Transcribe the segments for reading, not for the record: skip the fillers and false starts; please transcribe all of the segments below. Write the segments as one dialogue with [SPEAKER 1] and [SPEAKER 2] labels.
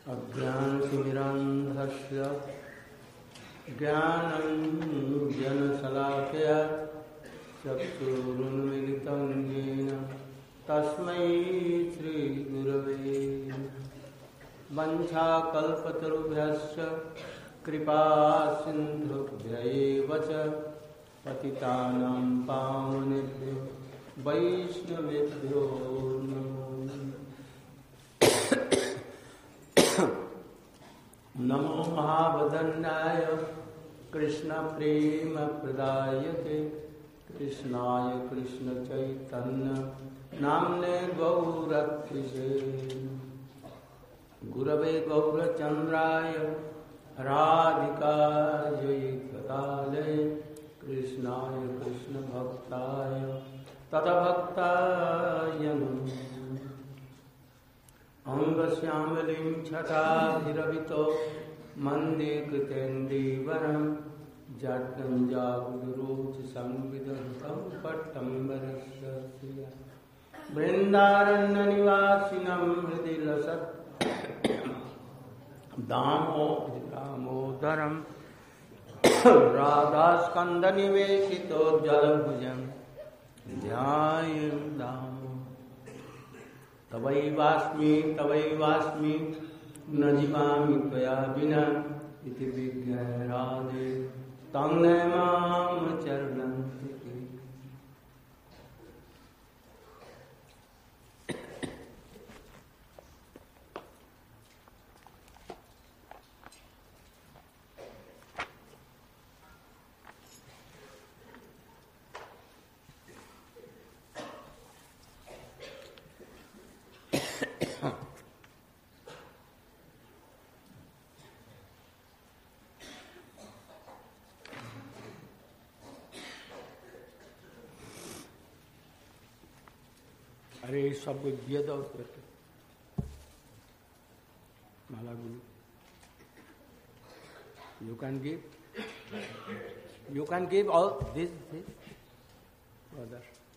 [SPEAKER 1] अज्ञानतिमिरान्धस्य ज्ञानञ्जनशलाकया चक्षुरुन्मिलितं येन तस्मै श्रीगुरवे वञ्चाकल्पतरुभ्यश्च कृपासिन्धुभ्यैव च पतितानां पावनेभ्यो वैष्णवेभ्यो नमो महावदन्याय कृष्णप्रेमप्रदायते कृष्णाय कृष्णचैतन्य नाम्ने गौरक्षिसे गुरवे गौरचन्द्राय राधिकायै तदालये कृष्णाय कृष्णभक्ताय तद्भक्ताय नमः। अंगश्यामलिं छटाभिरवितो मन्दे कृतेन्दीवरं जाड्यं जागुरुच संविदन्तं पट्टम्बरस्य वृन्दारण्यनिवासिनं हृदि लसत् दामोदरं राधास्कन्दनिवेशितो जलभुजं ध्यायेन दामो तवैवास्मि न जीवामि त्वया विना इति विज्ञाय राधे तं नमाम चरणं। अरे सब दिए दो करके माला गुरु you can give all this brother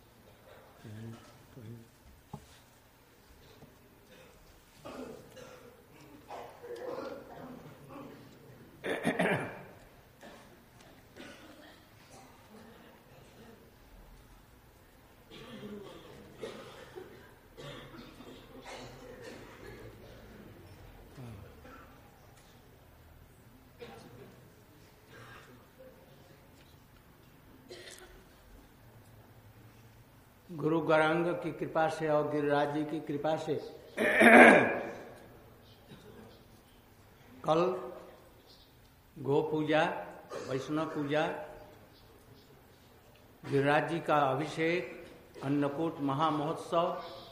[SPEAKER 1] गुरु गौरांग की कृपा से और गिरिराज जी की कृपा से कल गो पूजा, वैष्णव पूजा, गिरिराज जी का अभिषेक, अन्नकूट महामहोत्सव,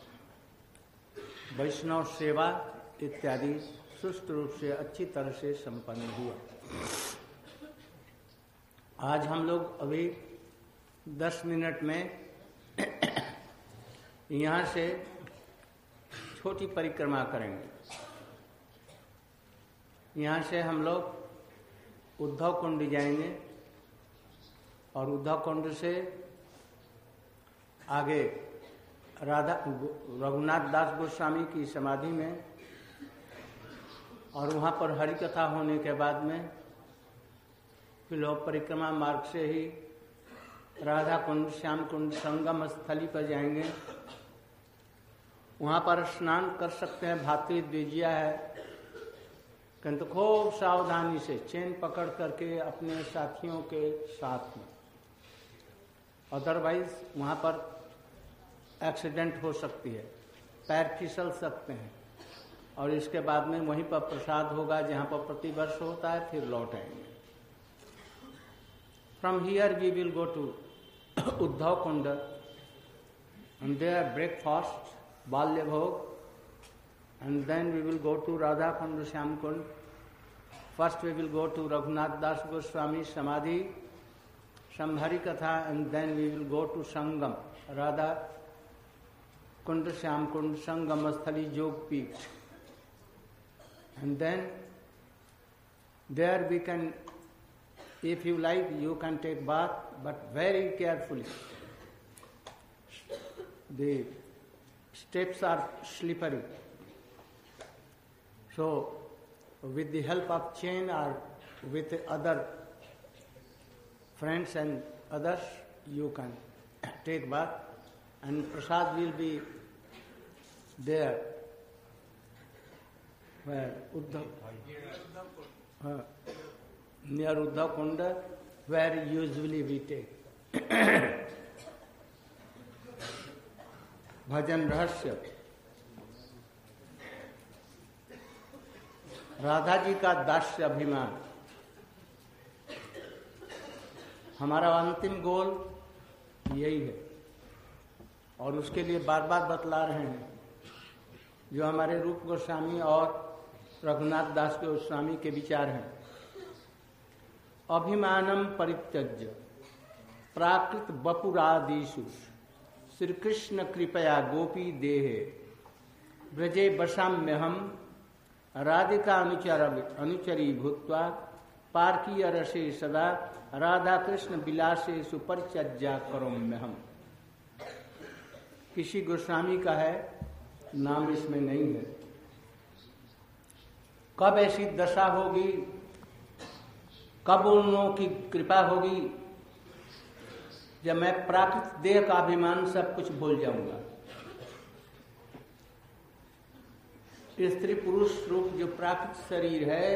[SPEAKER 1] वैष्णव सेवा इत्यादि सुष्ट रूप से अच्छी तरह से संपन्न हुआ। आज हम लोग अभी 10 मिनट में यहाँ से छोटी परिक्रमा करेंगे। यहाँ से हम लोग उद्धव कुंड जाएंगे और उद्धव कुंड से आगे रघुनाथ दास गोस्वामी की समाधि में और वहाँ पर हरि कथा होने के बाद में फिर लोग परिक्रमा मार्ग से ही राधा कुंड, श्याम कुंड, संगम स्थली पर जाएंगे। वहाँ पर स्नान कर सकते हैं, भातृ द्विजिया है, किंतु खूब सावधानी से चेन पकड़ करके अपने साथियों के साथ में, अदरवाइज वहाँ पर एक्सीडेंट हो सकती है, पैर फिसल सकते हैं। और इसके बाद में वहीं पर प्रसाद होगा जहाँ पर प्रतिवर्ष होता है, फिर लौट आएंगे। From here we will go to Uddhav Kund and there breakfast, Balya Bhog, and then we will go to Radha Kund, Shyam Kund. First we will go to Raghunath Das Goswami Samadhi, Samhari Katha, and then we will go to Sangam, Radha Kund, Shyam Kund, Sangam Asthali Jog Peak. And then there we can, if you like, you can take bath, but very carefully. The steps are slippery. So with the help of chain or with other friends and others, you can take bath, and prasad will be there where near Uddhav Kunda, where usually we take. Bhajan Rahasya. Radha जी का दास्य अभिमान, हमारा अंतिम गोल यही है और उसके लिए बार बार बतला रहे हैं, जो हमारे रूप गोस्वामी और रघुनाथ दास गोस्वामी के विचार हैं। अभिमानम परित्यज्य प्राकृत वपुरादिषु श्री कृष्ण कृपया गोपी देहे ब्रजे वशाम्यहम राधिका अनुचरी भूत्वा पार्कीय रसे सदा राधा कृष्ण विलासे सुपरिचर्या करोम्यहम। किसी गोस्वामी का है, नाम इसमें नहीं है। कब ऐसी दशा होगी, कब उन लोगों की कृपा होगी, जब मैं प्राकृत देह का अभिमान सब कुछ भूल जाऊंगा। स्त्री पुरुष रूप जो प्राकृत शरीर है,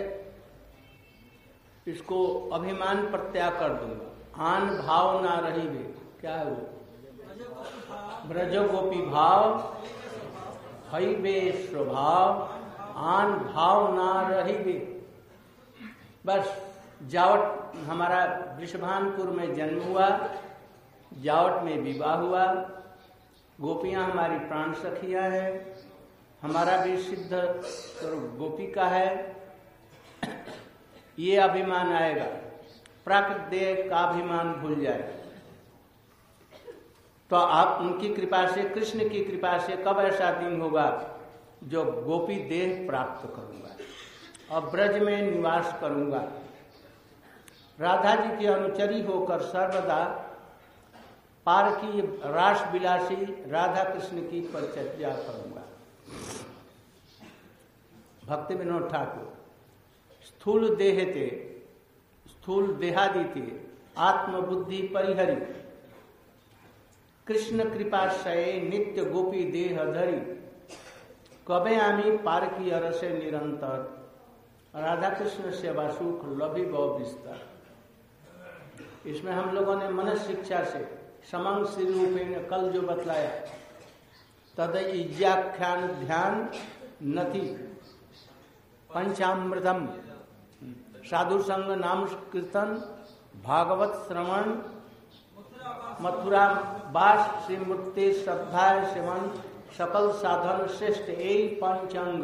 [SPEAKER 1] इसको अभिमान पर त्याग कर दूंगा। आन भाव ना रही वे, क्या है वो? ब्रजो गोपी भाव हई वे स्वभाव, आन भाव ना रही वे। बस जावट हमारा वृषभानपुर में जन्म हुआ, जावट में विवाह हुआ, गोपियां हमारी प्राण सखियां हैं, हमारा भी सिद्ध स्वरूप गोपी का है। ये अभिमान आएगा, प्राकृत देह का अभिमान भूल जाए तो आप उनकी कृपा से, कृष्ण की कृपा से कब ऐसा दिन होगा जो गोपी देह प्राप्त करूंगा और ब्रज में निवास करूंगा, राधा जी की अनुचरी होकर सर्वदा पार की रास विलासी राधा कृष्ण की परिचर्या करूंगा। भक्ति विनोद ठाकुर स्थूल देहते स्थूल देहादिते आत्मबुद्धि परिहरि कृष्ण कृपाशये नित्य गोपी देह धरी कबे आमी पार की अरसे निरंतर राधा कृष्ण सेवा सुख लभी बहु विस्तार। इसमें हम लोगों ने मनस शिक्षा से समंग श्री रूपेण कल जो बतलाया, तद इज्याख्यान ध्यान नति पंचामृतम साधु संग नाम कीर्तन भागवत श्रवण मथुरा वास श्री मूर्ति श्रद्धा सेवन सकल साधन श्रेष्ठ यही पंचांग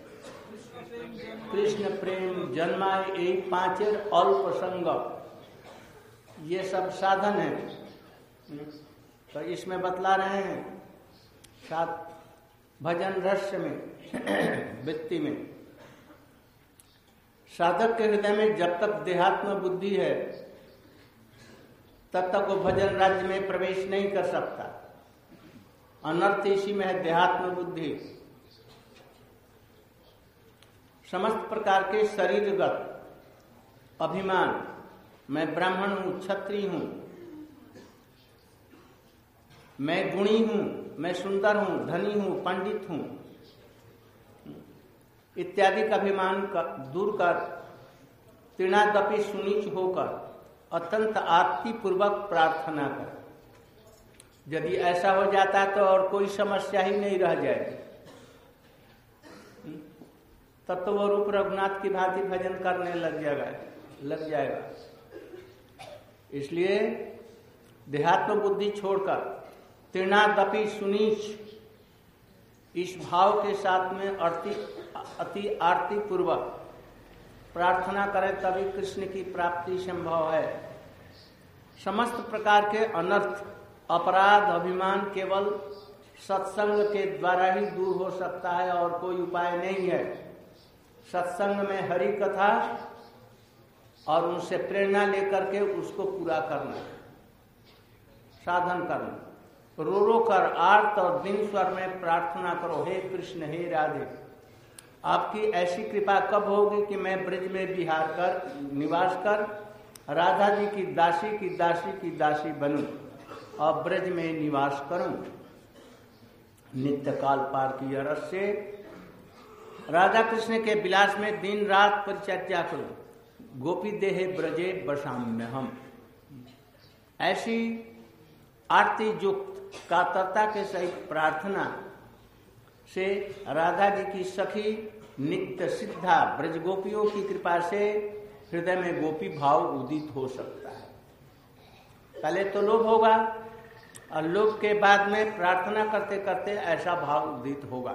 [SPEAKER 1] कृष्ण प्रेम जन्माय यही पांचेर अल्प संग, ये सब साधन है। तो इसमें बतला रहे हैं सात भजन रहस्य में वृत्ति में साधक के हृदय में जब तक देहात्म बुद्धि है तब तक वो भजन राज्य में प्रवेश नहीं कर सकता। अनर्थ इसी में है देहात्म बुद्धि। समस्त प्रकार के शरीरगत अभिमान, मैं ब्राह्मण हूं, क्षत्रिय हूं, मैं गुणी हूं, मैं सुंदर हूं, धनी हूं, पंडित हूं, इत्यादि का अभिमान दूर कर तृणादपि सुनीच होकर अत्यंत आरती पूर्वक प्रार्थना कर। यदि ऐसा हो जाता तो और कोई समस्या ही नहीं रह जाएगी। तब तो वो रूप रघुनाथ की भांति भजन करने लग जाएगा। इसलिए देहात्म बुद्धि छोड़कर तृणादपि सुनीच इस भाव के साथ में अति आरती पूर्वक प्रार्थना करें, तभी कृष्ण की प्राप्ति संभव है। समस्त प्रकार के अनर्थ, अपराध, अभिमान केवल सत्संग के द्वारा ही दूर हो सकता है और कोई उपाय नहीं है। सत्संग में हरि कथा और उनसे प्रेरणा लेकर के उसको पूरा करना, साधन करना। रो रो कर आर्त और दिन स्वर में प्रार्थना करो, हे कृष्ण हे राधे, आपकी ऐसी कृपा कब होगी कि मैं ब्रज में विहार कर निवास कर राधा जी की दासी की दासी की दासी बनूं और ब्रज में निवास करूं, नित्य काल पार की रस से राधा कृष्ण के विलास में दिन रात परिचर्या करूं, गोपी देहे ब्रजे बसाम्य हम। ऐसी आरती युक्त कातरता के सहित प्रार्थना से राधा जी की सखी नित्य सिद्धा ब्रज गोपियों की कृपा से हृदय में गोपी भाव उदित हो सकता है। पहले तो लोभ होगा और लोभ के बाद में प्रार्थना करते करते ऐसा भाव उदित होगा।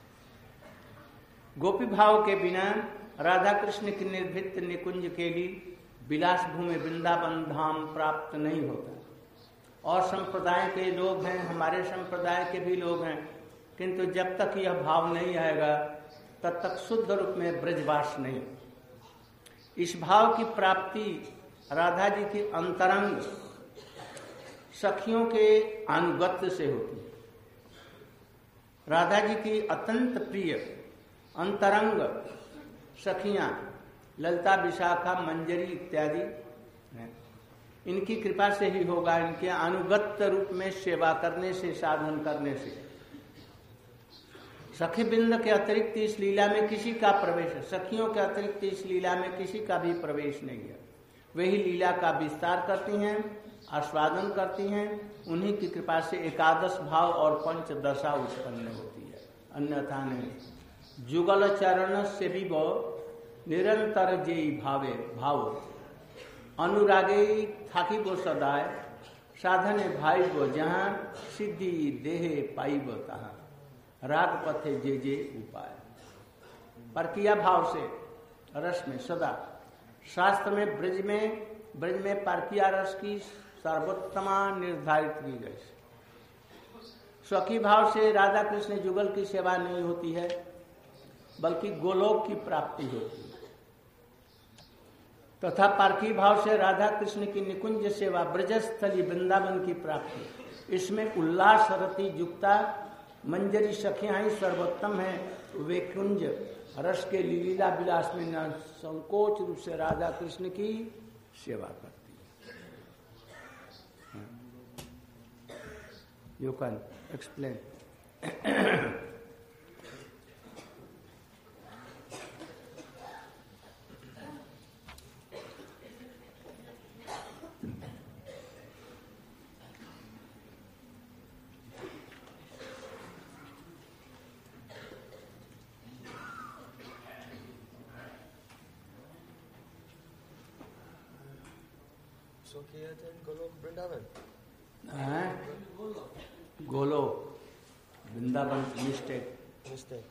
[SPEAKER 1] गोपी भाव के बिना राधा कृष्ण की निर्भित निकुंज के लिए विलास भूमि वृंदावन धाम प्राप्त नहीं होता। और संप्रदाय के लोग हैं, हमारे संप्रदाय के भी लोग हैं, किंतु जब तक यह भाव नहीं आएगा तब तक शुद्ध रूप में ब्रजवास नहीं। इस भाव की प्राप्ति राधा जी की अंतरंग सखियों के अनुगत्य से होती है। राधा जी की अत्यंत प्रिय अंतरंग सखियां ललिता, विशाखा, मंजरी इत्यादि, इनकी कृपा से ही होगा। इनके अनुगत्य रूप में सेवा करने से, साधन करने से। सखी बिंद के अतिरिक्त इस लीला में किसी का प्रवेश है, सखियों के अतिरिक्त इस लीला में किसी का भी प्रवेश नहीं है। वही लीला का विस्तार करती हैं, आस्वादन करती हैं। उन्हीं की कृपा से एकादश भाव और पंचदशा उत्पन्न होती है, अन्यथा नहीं। जुगल चरण से भी वो निरंतर जेई भावे भाव अनुरागे थाकी वो सदाय साधने भाई वो जहां सिद्धि देहे पाई वो तहां राग पथे जे जे उपाय। पर किया भाव से रस में सदा शास्त्र में ब्रज में परकिया रस की सर्वोत्तमा निर्धारित की गई। स्वकी भाव से राधा कृष्ण जुगल की सेवा नहीं होती है, बल्कि गोलोक की प्राप्ति होती है। तथा पारकी भाव से राधा कृष्ण की निकुंज सेवा, ब्रजस्थली वृंदावन की प्राप्ति। इसमें उल्लास रति युक्ता मंजरी सखियां ही सर्वोत्तम है। वे कुंज रस के लीला विलास में न संकोच रूप से राधा कृष्ण की सेवा करती है। You can explain. गोलो Vrindavan mistake.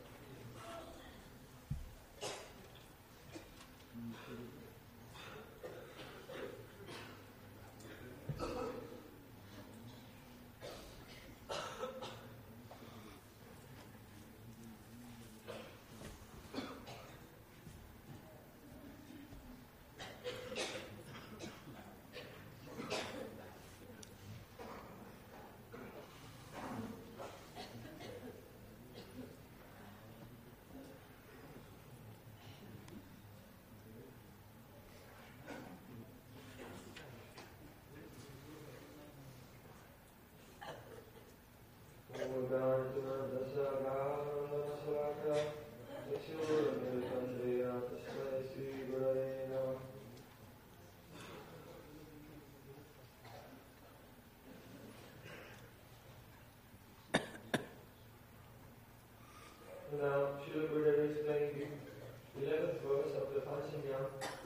[SPEAKER 2] Now, Srila Gurudev is explaining the 11th verse of the Panchanyam,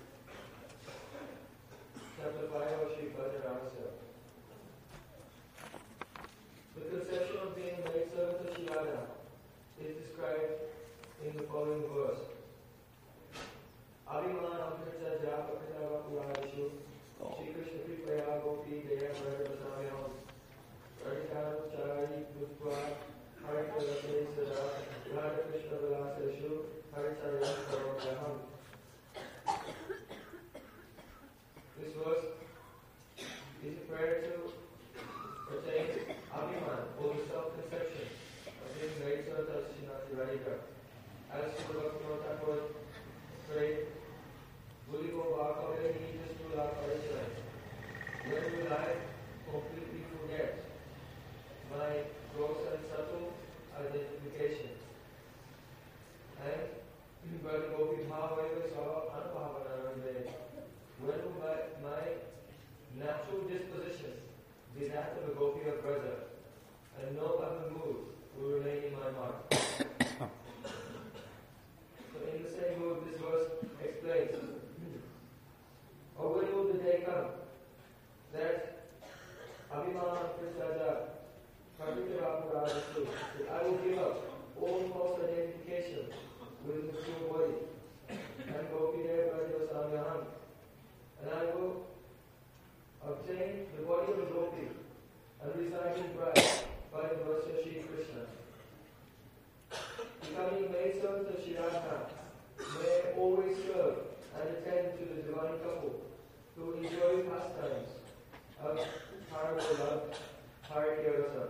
[SPEAKER 2] chapter 5 of Sri Bhajarasa. The conception of being made servant of Shri Radha is described in the following verse. into the divine couple who enjoy pastimes of Paramola, Harakirasa.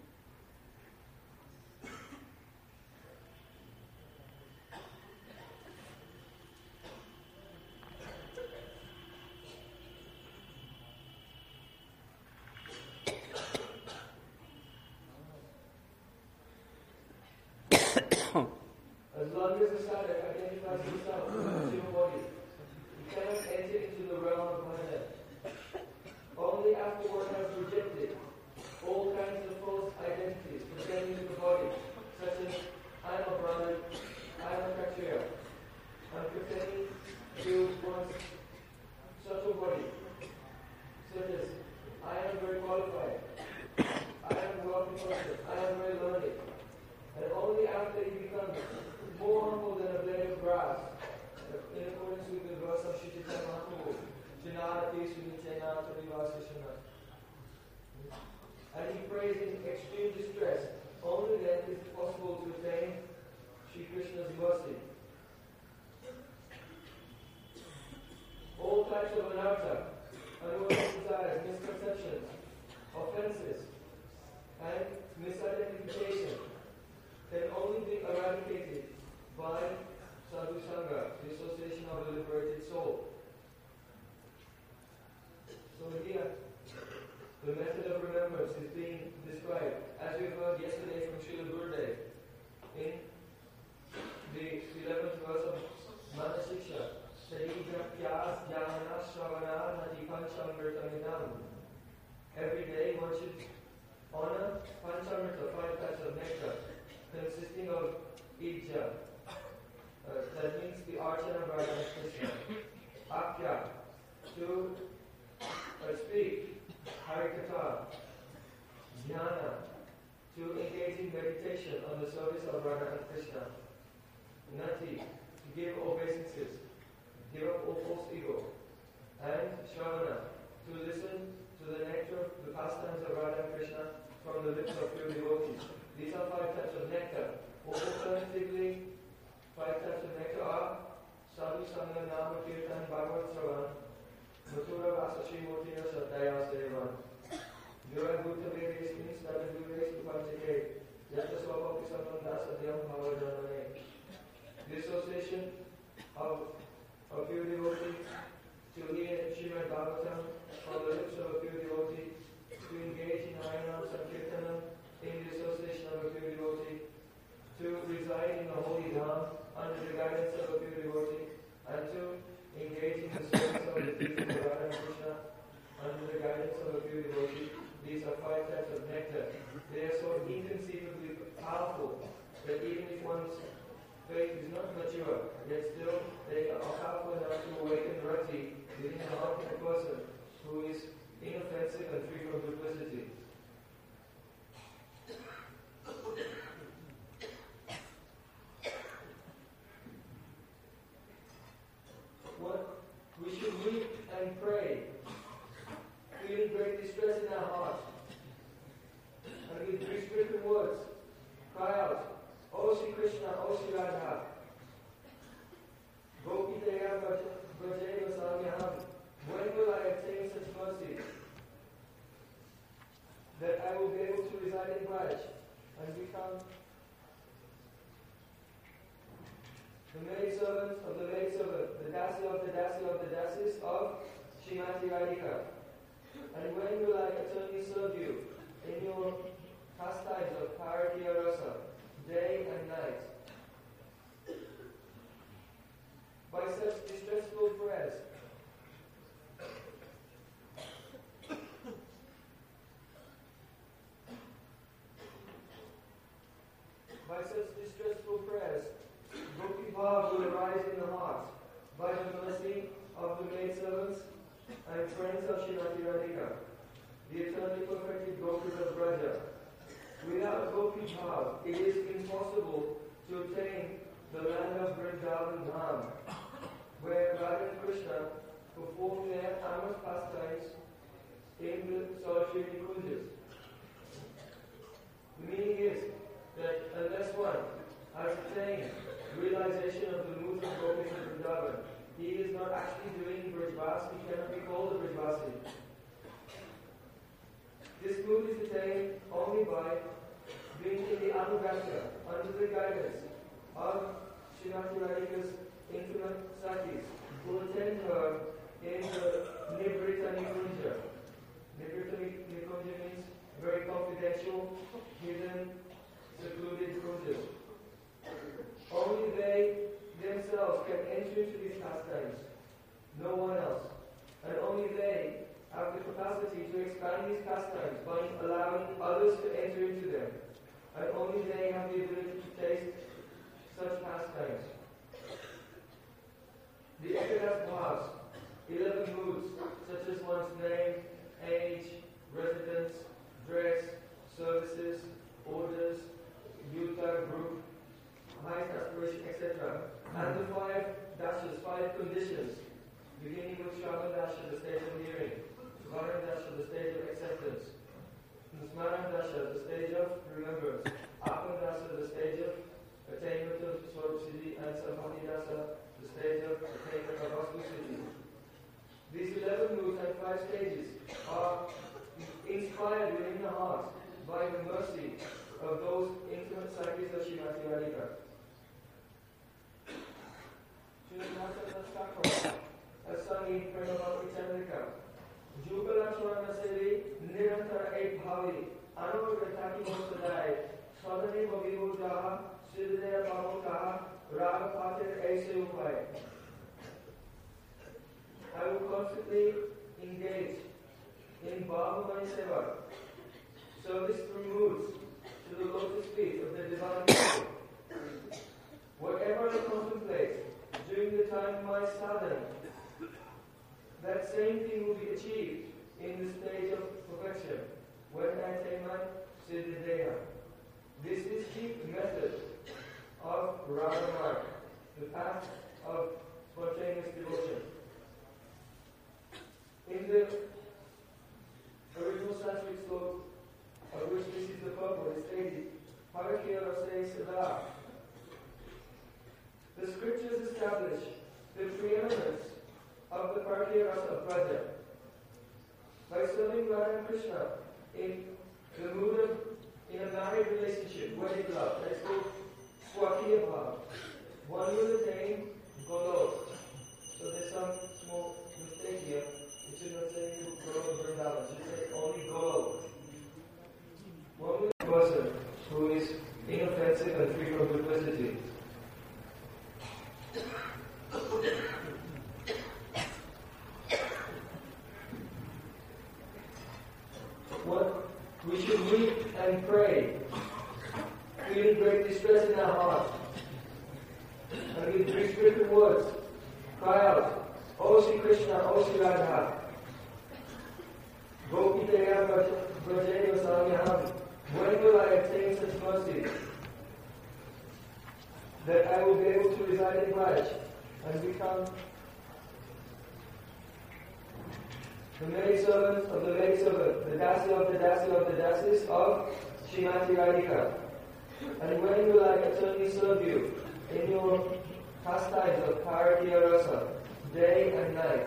[SPEAKER 2] As long as the sadhak identifies himself with the human body, he cannot enter into the realm of Mahajan. Only after one has rejected all kinds of false identities pertaining to the body, such as I am a Brahmin, I am a Kshatriya, and pertaining to one's subtle body, such as I am very qualified, I am well composed, I am very learned. And only after he becomes more humble than a blade of grass, in accordance with the verse of Shri Chaitanya Mahaprabhu, Chinarati Sunichena Turivasishana. And he prays in extreme distress, only then is it possible to attain Shri Krishna's mercy. All types of anartha, unwanted desires, misconceptions, offenses, and misidentification can only be eradicated by sadhu sangha, the association of the liberated soul. So here, the method of remembrance is being described, as we heard yesterday from Srila Gurudev, in the 11th verse of Manasiksha. Every day one should honor Panchamrita, 5 types of nectar, consisting of Ijja, that means the Archana Brahma Krishna, Akya, to speak, Harikatha, Dhyana, to engage in meditation on the service of Radha and Krishna, Nati, to give obeisances, give up all false ego, and Shravana, to listen to the nectar, the pastimes of Radha and Krishna from the lips of pure devotees. These are 5 types of nectar. Alternatively, 5 types of nectar are Sadhu Sangha, Nama Kirtan, Bhagavad Sravan, Mathura Vasa Shri Murti Sadhya Sevan, Jura Bhutta Vedes means that the Vedes Upanchake, Yata Swabha Pisamanda Satyam Bhava Janane. The association of a pure devotee to hear Srimad Bhagavatam from the lips of a pure devotee, to engage in Harinam Sankirtanam in the association of a pure devotee, to reside in the holy dham under the guidance of a pure devotee, and to engage in the service of the teachings of Radha and Krishna under the guidance of a pure devotee. These are 5 types of nectar. They are so inconceivably powerful that even if one's faith is not mature, yet still they are powerful enough to awaken rati within the heart of a person who is inoffensive and free from duplicity. What we should weep and pray, feeling great distress in our heart, and with grief-stricken words, cry out, O Sri Krishna, O Sri Radha, Gopiteya Brajeva Samyaham, when will I attain such mercy that I will be able to reside in Braj and become the maidservant of the maidservant, the dasi of the dasi of the dasis of Srimati Radhika? And when will I eternally serve you in your pastimes of Paradiya Rasa, day and night? By such distressful prayers, Bhakti Bhav will arise in the heart by the mercy of the maidservants and friends of Srimati Radhika, the eternally perfected Gopis of Braja. Without Bhakti Bhav, it is impossible to attain the land of Vrindavan Dham, where Radha and Krishna perform their amorous pastimes in the solitary kunjas. The meaning is that unless one has attained realization of the mood of Gopis of Vrindavan, he is not actually doing Brijvas, he cannot be called a Brijvasi. This mood is attained only by being in the Anugatya, under the guidance of Srimati Radhika's infinite Sakis, who attend her in the Nibrita Nikunja. Nibrita Nikunja means very confidential, hidden, secluded kunjas. Only they themselves can enter into these pastimes, no one else. And only they have the capacity to expand these pastimes by allowing others to enter into them. And only they have the ability to taste such pastimes. The Ekadas Bhavs, 11 moods, such as one's name, age, residence, dress, services, orders, yuta, group, highest aspiration, etc. And the 5 dashas, 5 conditions, beginning with Shravan Dasha, the stage of hearing, Varan Dasha, the stage of acceptance, Smaran Dasha, the stage of remembrance, Apan Dasha, the stage of attainment of Swarup Siddhi, and Samadhi Dasha, the stage of attainment of Vastu Siddhi. These 11 moods and 5 stages are inspired within the heart by the mercy of those intimate Sakis of Srimati Radhika. As sung in Pranavati Chandrika, Jugala Shwarna Seri, Nirantara Ek Bhavi, Anugataki Mosadai, Sadhane Bhavivu Jaha, Siddhaya Bhavu Kaha, Raga Patir Aise Upai. I will constantly engage in Bhavamani Seva, service through moods to the lotus feet of the Divine Lord. Whatever I contemplate during the time of my sadhana, that same thing will be achieved in the stage of perfection, when I attain my Siddhideha. This is the method of Radha, the path of spontaneous devotion. In the original Sanskrit sloka, of which this is the purport, it stated, Parakya Rasa Sada. The scriptures establish the preeminence of the Parakya Rasa of Braja. By serving Radha and Krishna in the mood of, in a married relationship, wedded love, that is called Swakiya Bhav, one will attain Golok. So there's some small mistake here. It should not say Golok Vrindavan, it should say only Golok. One will be a person who is inoffensive and free from duplicity. What we should weep and pray, feeling great distress in our heart, and with restricted words, cry out, O Sri Krishna, O Sri Radha, Gopiteya Brajeya Samyaham, when will I attain such mercy that I will be able to reside in Raj and become the maidservant of the maidservant, the dasi of the dasi of the dasis of Srimati Radhika. And when will I eternally serve you in your pastimes of Parakya Rasa, day and night?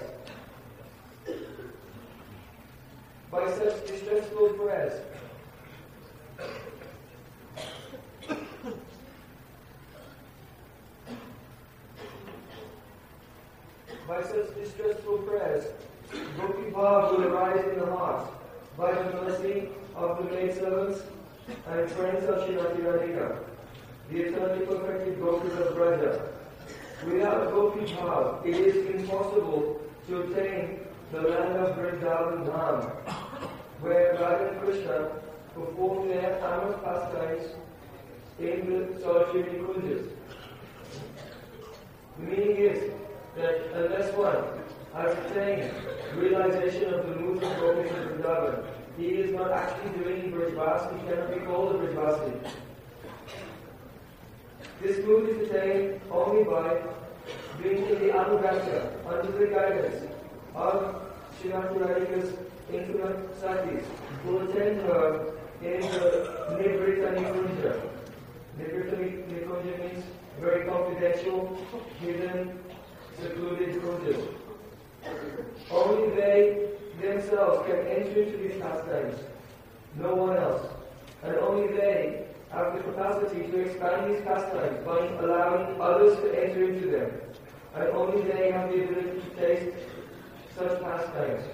[SPEAKER 2] By such distressful prayers, Gopi Bhav will arise in the heart by the mercy of the maidservants and friends of Srimati Radhika, the eternally perfected Gopis of Braja. Without Gopi Bhav, it is impossible to attain the land of Vrindavan Dham, where Radha and Krishna perform their amorous pastimes in the solitary kunjas. The meaning is that unless one has attained realization of the moods of Gopis of Vrindavan, he is not actually doing Brijvas, he cannot be called a Brijvasi. This mood is attained only by being in the Anugatya, under the guidance of Srimati Radhika's intimate Sakis, who attend her in the Nibrita Nikunja. Nibrita Nikunja means very confidential, hidden, secluded kunjas. Only they themselves can enter into these pastimes, no one else. And only they have the capacity to expand these pastimes by allowing others to enter into them. And only they have the ability to taste such pastimes.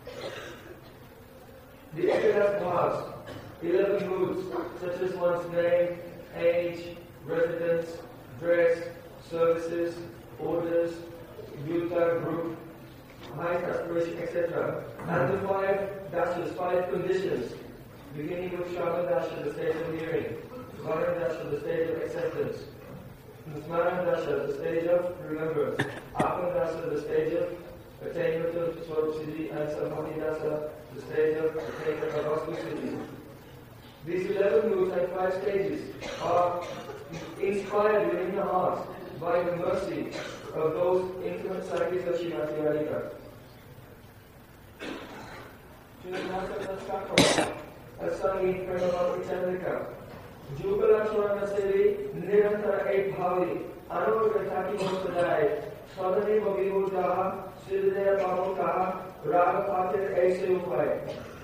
[SPEAKER 2] The Ekadas Bhavs, 11 moods, such as one's name, age, residence, dress, services, orders, yuta, group, height, aspiration, etc. And the 5 dashes, 5 conditions, beginning with Shravan Dasha, the stage of hearing, Varan Dasha, the stage of acceptance, Smaran Dasha, the stage of remembrance, Apan Dasha, the stage of attainment of Swarup Siddhi, and Samadhi Dasha, the stage of attainment of Vastu Siddhi. These 11 moods and 5 stages are inspired within the heart by the mercy of those intimate psychics of Srimati Radhika. Asangi Pranamati Chandrika Jugala Chorana Sevi Nirantara Ek Bhavi Anurgataki Mosadai Sadane Bhavihu Jaha Siddhaya Pamukaha Raga Patir Aise Upai.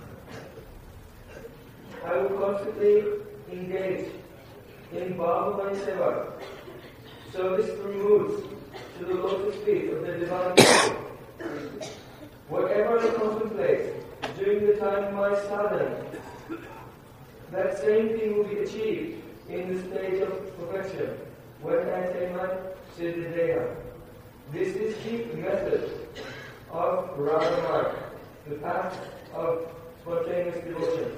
[SPEAKER 2] I will constantly engage in Bhavamani Seva, service through moods to the lotus feet of the Divine Lord. Whatever I contemplate during the time of my sadhana, that same thing will be achieved in the stage of perfection when I attain my Siddhaya. This is the method of Raga, the path of spontaneous devotion.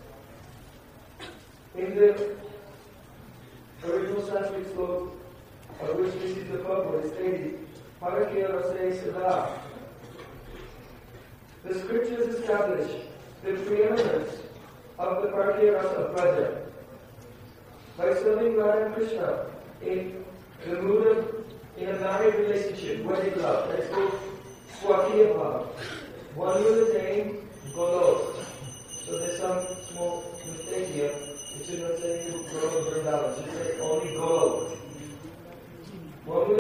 [SPEAKER 2] In the original Sanskrit sloka, of which this is the purport, it stated, Parakya Rasai Sada. The scriptures establish the preeminence of the Parakya Rasa of Braja. By serving Radha and Krishna in the mood of, in a married relationship, wedded love, that is called Swakiya Bhav, one will attain Golok. So there's some small mistake here. It should not say Golok Vrindavan, it should say only Golok. One will